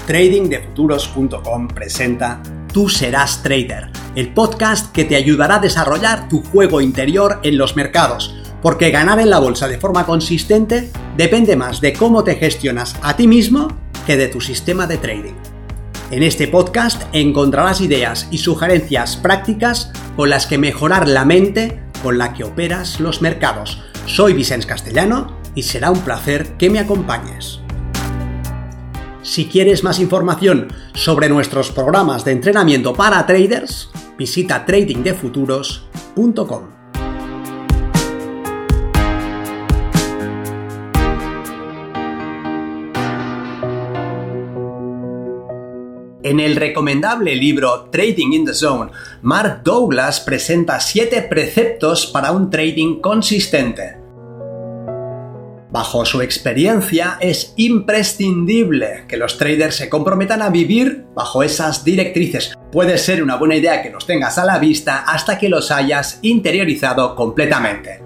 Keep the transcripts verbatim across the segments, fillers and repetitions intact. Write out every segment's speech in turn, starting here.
trading de futuros punto com presenta Tú serás trader, el podcast que te ayudará a desarrollar tu juego interior en los mercados, porque ganar en la bolsa de forma consistente depende más de cómo te gestionas a ti mismo que de tu sistema de trading. En este podcast encontrarás ideas y sugerencias prácticas con las que mejorar la mente con la que operas los mercados. Soy Vicens Castellano y será un placer que me acompañes. Si quieres más información sobre nuestros programas de entrenamiento para traders, visita trading de futuros punto com. En el recomendable libro Trading in the Zone, Mark Douglas presenta siete preceptos para un trading consistente. Bajo su experiencia, es imprescindible que los traders se comprometan a vivir bajo esas directrices. Puede ser una buena idea que los tengas a la vista hasta que los hayas interiorizado completamente.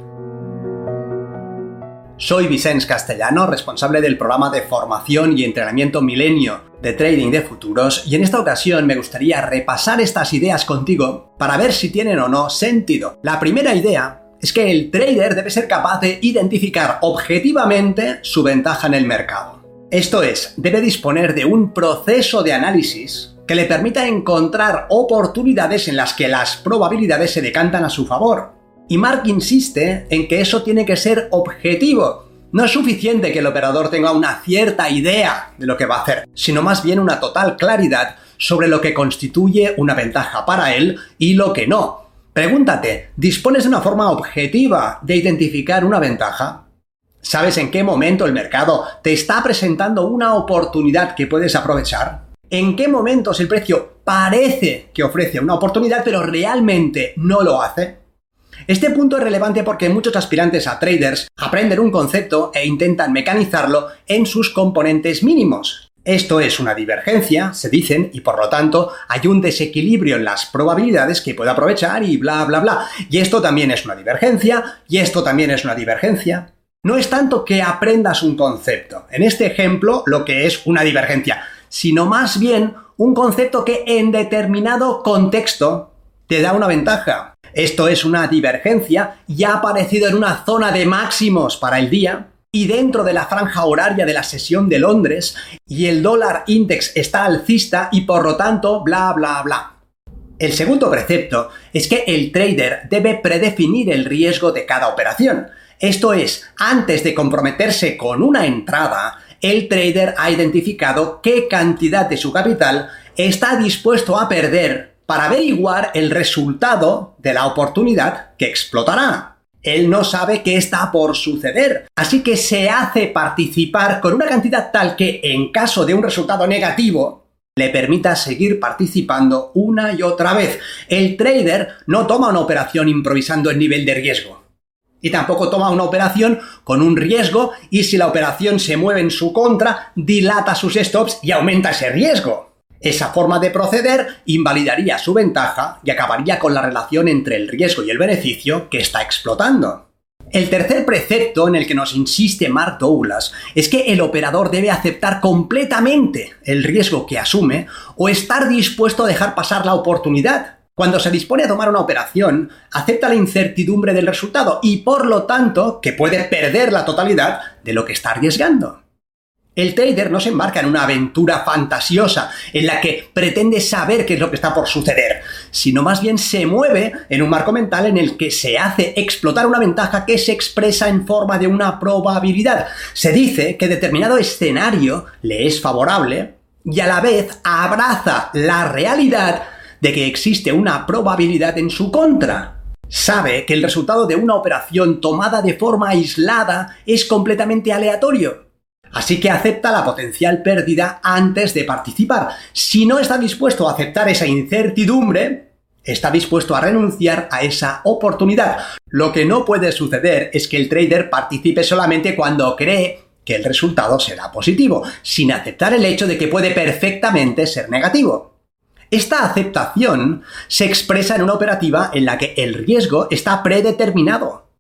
Soy Vicens Castellano, responsable del programa de formación y entrenamiento Milenio de Trading de Futuros, y en esta ocasión me gustaría repasar estas ideas contigo para ver si tienen o no sentido. La primera idea es que el trader debe ser capaz de identificar objetivamente su ventaja en el mercado. Esto es, debe disponer de un proceso de análisis que le permita encontrar oportunidades en las que las probabilidades se decantan a su favor. Y Mark insiste en que eso tiene que ser objetivo. No es suficiente que el operador tenga una cierta idea de lo que va a hacer, sino más bien una total claridad sobre lo que constituye una ventaja para él y lo que no. Pregúntate, ¿dispones de una forma objetiva de identificar una ventaja? ¿Sabes en qué momento el mercado te está presentando una oportunidad que puedes aprovechar? ¿En qué momentos el precio parece que ofrece una oportunidad pero realmente no lo hace? Este punto es relevante porque muchos aspirantes a traders aprenden un concepto e intentan mecanizarlo en sus componentes mínimos. Esto es una divergencia, se dicen, y por lo tanto hay un desequilibrio en las probabilidades que puede aprovechar y bla bla bla. Y esto también es una divergencia, y esto también es una divergencia. No es tanto que aprendas un concepto, en este ejemplo lo que es una divergencia, sino más bien un concepto que en determinado contexto te da una ventaja. Esto es una divergencia y ha aparecido en una zona de máximos para el día y dentro de la franja horaria de la sesión de Londres, y el dólar index está alcista y por lo tanto bla bla bla. El segundo precepto es que el trader debe predefinir el riesgo de cada operación. Esto es, antes de comprometerse con una entrada, el trader ha identificado qué cantidad de su capital está dispuesto a perder para averiguar el resultado de la oportunidad que explotará. Él no sabe qué está por suceder, así que se hace participar con una cantidad tal que, en caso de un resultado negativo, le permita seguir participando una y otra vez. El trader no toma una operación improvisando el nivel de riesgo. Y tampoco toma una operación con un riesgo y si la operación se mueve en su contra, dilata sus stops y aumenta ese riesgo. Esa forma de proceder invalidaría su ventaja y acabaría con la relación entre el riesgo y el beneficio que está explotando. El tercer precepto en el que nos insiste Mark Douglas es que el operador debe aceptar completamente el riesgo que asume o estar dispuesto a dejar pasar la oportunidad. Cuando se dispone a tomar una operación, acepta la incertidumbre del resultado y, por lo tanto, que puede perder la totalidad de lo que está arriesgando. El trader no se embarca en una aventura fantasiosa en la que pretende saber qué es lo que está por suceder, sino más bien se mueve en un marco mental en el que se hace explotar una ventaja que se expresa en forma de una probabilidad. Se dice que determinado escenario le es favorable y a la vez abraza la realidad de que existe una probabilidad en su contra. Sabe que el resultado de una operación tomada de forma aislada es completamente aleatorio. Así que acepta la potencial pérdida antes de participar. Si no está dispuesto a aceptar esa incertidumbre, está dispuesto a renunciar a esa oportunidad. Lo que no puede suceder es que el trader participe solamente cuando cree que el resultado será positivo, sin aceptar el hecho de que puede perfectamente ser negativo. Esta aceptación se expresa en una operativa en la que el riesgo está predeterminado.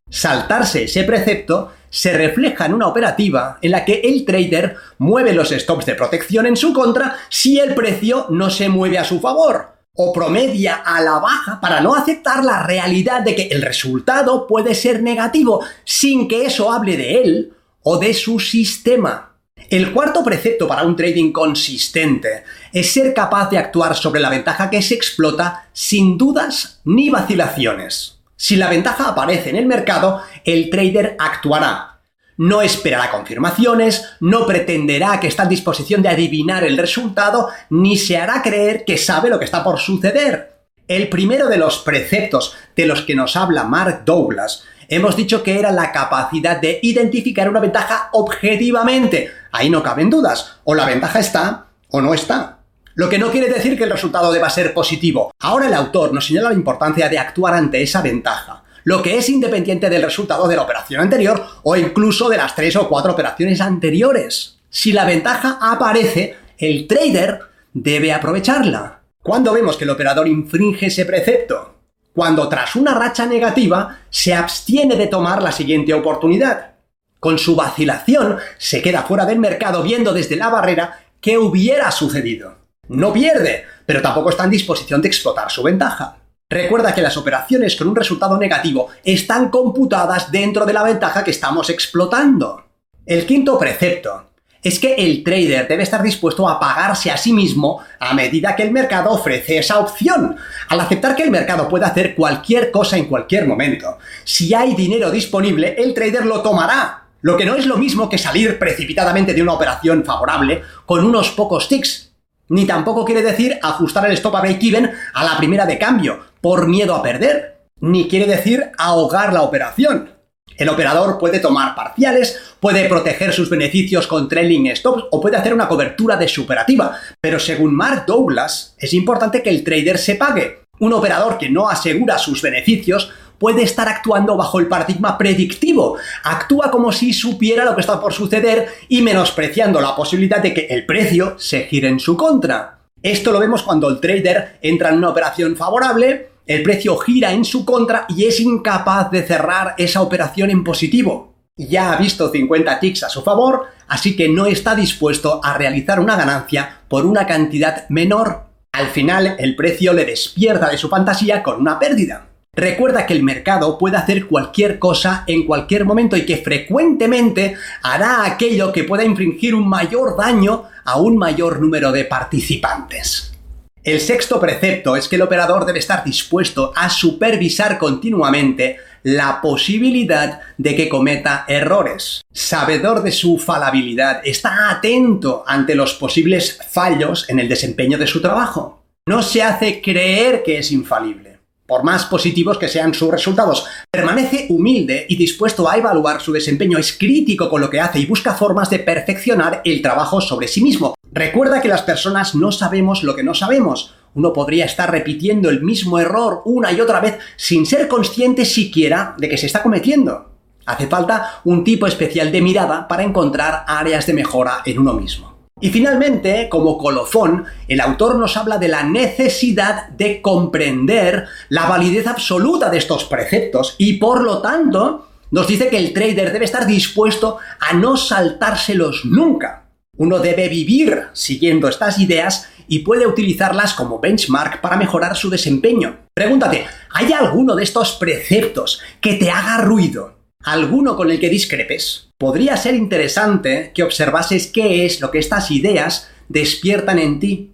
Saltarse ese precepto se refleja en una operativa en la que el trader mueve los stops de protección en su contra si el precio no se mueve a su favor, o promedia a la baja para no aceptar la realidad de que el resultado puede ser negativo sin que eso hable de él o de su sistema. El cuarto precepto para un trading consistente es ser capaz de actuar sobre la ventaja que se explota sin dudas ni vacilaciones. Si la ventaja aparece en el mercado, el trader actuará. No esperará confirmaciones, no pretenderá que está en disposición de adivinar el resultado, ni se hará creer que sabe lo que está por suceder. El primero de los preceptos de los que nos habla Mark Douglas, hemos dicho que era la capacidad de identificar una ventaja objetivamente. Ahí no caben dudas, o la ventaja está o no está. Lo que no quiere decir que el resultado deba ser positivo. Ahora el autor nos señala la importancia de actuar ante esa ventaja, lo que es independiente del resultado de la operación anterior o incluso de las tres o cuatro operaciones anteriores. Si la ventaja aparece, el trader debe aprovecharla. ¿Cuándo vemos que el operador infringe ese precepto? Cuando tras una racha negativa se abstiene de tomar la siguiente oportunidad. Con su vacilación se queda fuera del mercado viendo desde la barrera qué hubiera sucedido. No pierde, pero tampoco está en disposición de explotar su ventaja. Recuerda que las operaciones con un resultado negativo están computadas dentro de la ventaja que estamos explotando. El quinto precepto es que el trader debe estar dispuesto a pagarse a sí mismo a medida que el mercado ofrece esa opción. Al aceptar que el mercado puede hacer cualquier cosa en cualquier momento, si hay dinero disponible, el trader lo tomará. Lo que no es lo mismo que salir precipitadamente de una operación favorable con unos pocos ticks. Ni tampoco quiere decir ajustar el stop a break-even a la primera de cambio, por miedo a perder. Ni quiere decir ahogar la operación. El operador puede tomar parciales, puede proteger sus beneficios con trailing stops o puede hacer una cobertura de su operativa. Pero según Mark Douglas, es importante que el trader se pague. Un operador que no asegura sus beneficios puede estar actuando bajo el paradigma predictivo. Actúa como si supiera lo que está por suceder y menospreciando la posibilidad de que el precio se gire en su contra. Esto lo vemos cuando el trader entra en una operación favorable, el precio gira en su contra y es incapaz de cerrar esa operación en positivo. Ya ha visto cincuenta ticks a su favor, así que no está dispuesto a realizar una ganancia por una cantidad menor. Al final, el precio le despierta de su fantasía con una pérdida. Recuerda que el mercado puede hacer cualquier cosa en cualquier momento y que frecuentemente hará aquello que pueda infligir un mayor daño a un mayor número de participantes. El sexto precepto es que el operador debe estar dispuesto a supervisar continuamente la posibilidad de que cometa errores. Sabedor de su falabilidad, está atento ante los posibles fallos en el desempeño de su trabajo. No se hace creer que es infalible. Por más positivos que sean sus resultados, permanece humilde y dispuesto a evaluar su desempeño, es crítico con lo que hace y busca formas de perfeccionar el trabajo sobre sí mismo. Recuerda que las personas no sabemos lo que no sabemos. Uno podría estar repitiendo el mismo error una y otra vez sin ser consciente siquiera de que se está cometiendo. Hace falta un tipo especial de mirada para encontrar áreas de mejora en uno mismo. Y finalmente, como colofón, el autor nos habla de la necesidad de comprender la validez absoluta de estos preceptos y, por lo tanto, nos dice que el trader debe estar dispuesto a no saltárselos nunca. Uno debe vivir siguiendo estas ideas y puede utilizarlas como benchmark para mejorar su desempeño. Pregúntate, ¿hay alguno de estos preceptos que te haga ruido? ¿Alguno con el que discrepes? Podría ser interesante que observases qué es lo que estas ideas despiertan en ti.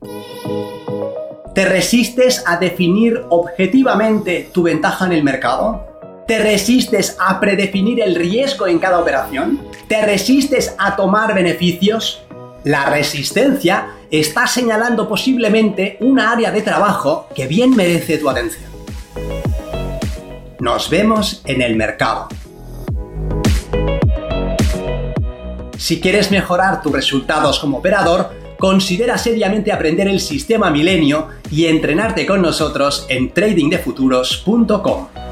¿Te resistes a definir objetivamente tu ventaja en el mercado? ¿Te resistes a predefinir el riesgo en cada operación? ¿Te resistes a tomar beneficios? La resistencia está señalando posiblemente una área de trabajo que bien merece tu atención. Nos vemos en el mercado. Si quieres mejorar tus resultados como operador, considera seriamente aprender el sistema Milenio y entrenarte con nosotros en trading de futuros punto com.